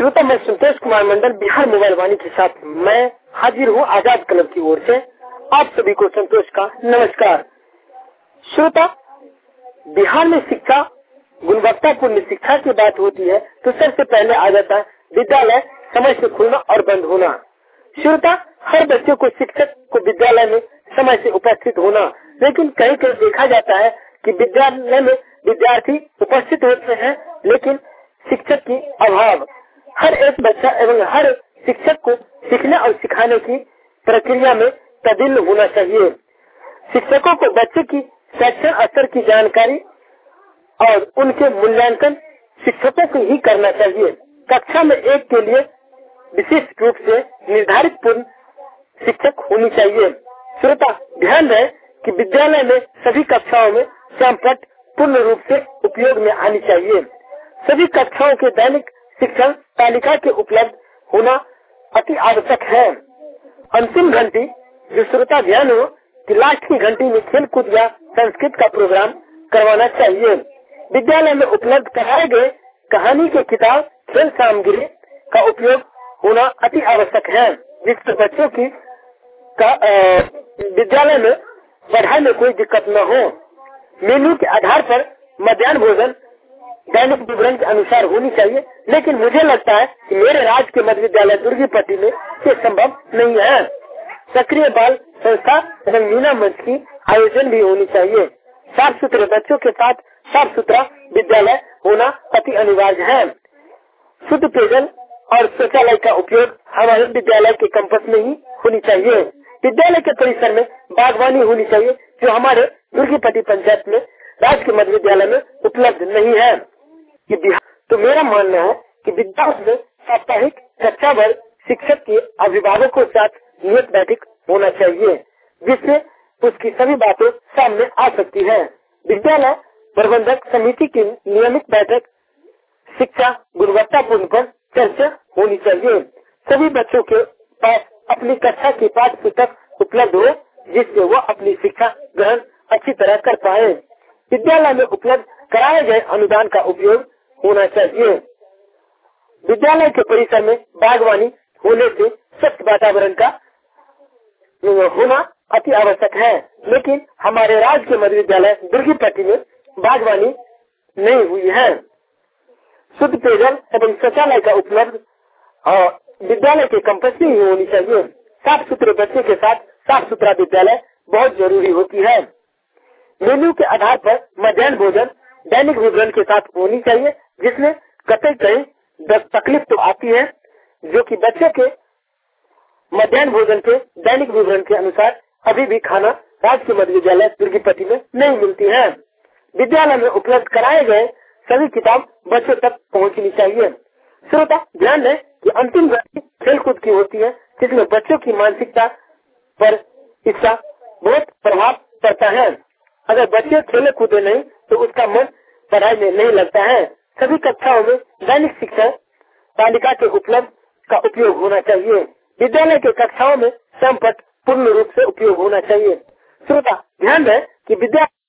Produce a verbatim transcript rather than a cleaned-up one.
श्रोता, मैं संतोष कुमार मंडल बिहार मोबाइल वाणी के साथ मैं हाजिर हूँ आजाद क्लब की ओर से। आप सभी को संतोष का नमस्कार। श्रोता, बिहार में शिक्षा, गुणवत्तापूर्ण शिक्षा की बात होती है तो सबसे पहले आ जाता है विद्यालय समय से खुलना और बंद होना। श्रोता, हर बच्चे को शिक्षक को विद्यालय में समय से उपस्थित होना, लेकिन कहीं कहीं देखा जाता है कि विद्यालय में विद्यार्थी उपस्थित होते हैं लेकिन शिक्षक की अभाव। हर एक बच्चा एवं हर शिक्षक को सीखने और सिखाने की प्रक्रिया में तब्दील होना चाहिए। शिक्षकों को बच्चे की शैक्षणिक स्तर की जानकारी और उनके मूल्यांकन शिक्षकों को ही करना चाहिए। कक्षा में एक के लिए विशिष्ट रूप से निर्धारित पूर्ण शिक्षक होनी चाहिए। श्रोता, ध्यान रहे कि विद्यालय में सभी कक्षाओं में चौपट पूर्ण रूप से उपयोग में आनी चाहिए। सभी कक्षाओं के दैनिक शिक्षण तालिका के उपलब्ध होना अति आवश्यक है। अंतिम घंटी, जो श्रोता ध्यान हो कि लास्ट की घंटी में खेल कूद या संस्कृत का प्रोग्राम करवाना चाहिए। विद्यालय में उपलब्ध कराए गए कहानी के किताब, खेल सामग्री का उपयोग होना अति आवश्यक है, जिससे बच्चों की विद्यालय में पढ़ाई में कोई दिक्कत न हो। मेन्यू के आधार पर मध्याह्न भोजन दैनिक विवरण के अनुसार होनी चाहिए, लेकिन मुझे लगता है कि मेरे राज्य के मध्य विद्यालय दुर्गीपट्टी में ये संभव नहीं है। सक्रिय बाल संस्था एवं मीना मंच की आयोजन भी होनी चाहिए। साफ सुथरे बच्चों के साथ साफ सुथरा विद्यालय होना अति अनिवार्य है। शुद्ध पेयजल और शौचालय का उपयोग हमारे विद्यालय के कैंपस में ही होनी चाहिए। विद्यालय के परिसर में बागवानी होनी चाहिए, जो हमारे दुर्गीपट्टी पंचायत में राज्य के मध्य विद्यालय में उपलब्ध नहीं है। तो मेरा मानना है कि विद्यालय में साप्ताहिक कक्षा भर शिक्षक के अभिभावकों के साथ नियत बैठक होना चाहिए, जिससे उसकी सभी बातें सामने आ सकती है। विद्यालय प्रबंधक समिति की नियमित बैठक शिक्षा गुणवत्तापूर्ण पर चर्चा होनी चाहिए। सभी बच्चों के पास अपनी कक्षा की पाठ्य पुस्तक उपलब्ध हो, जिससे वो अपनी शिक्षा ग्रहण अच्छी तरह कर पाए। विद्यालय में उपलब्ध कराए गए अनुदान का उपयोग होना चाहिए। विद्यालय के परिसर में बागवानी होने से स्वच्छ वातावरण का होना अति आवश्यक है, लेकिन हमारे राज्य के मध्य विद्यालय दुर्गीपट्टी में बागवानी नहीं हुई है। शुद्ध पेयजल एवं शौचालय का उपलब्ध और विद्यालय के कैंपस में ही होनी चाहिए। साफ सुथरे बच्चे के साथ साफ सुथरा विद्यालय बहुत जरूरी होती है। मेन्यू के आधार पर मध्याह्न भोजन दैनिक विवरण के साथ होनी चाहिए, जिसमें कतई कहीं तकलीफ तो आती है, जो कि बच्चे के मध्याह्न भोजन के दैनिक विवरण के अनुसार अभी भी खाना राज्य के मध्य विद्यालय दुर्गीपट्टी में नहीं मिलती है। विद्यालय में उपलब्ध कराए गए सभी किताब बच्चों तक पहुंचनी चाहिए। श्रोता, ध्यान दें कि अंतिम घंटी खेल कूद की होती है, जिसमें बच्चों की मानसिकता पर इसका बहुत प्रभाव पड़ता है। अगर बच्चे खेले कूदे नहीं तो उसका मन पढ़ाई में नहीं लगता है। सभी कक्षाओं में दैनिक शिक्षा तालिका के उपलब्ध का उपयोग होना चाहिए। विद्यालय के कक्षाओं में संपट पूर्ण रूप से उपयोग होना चाहिए। श्रोता, ध्यान दें कि विद्या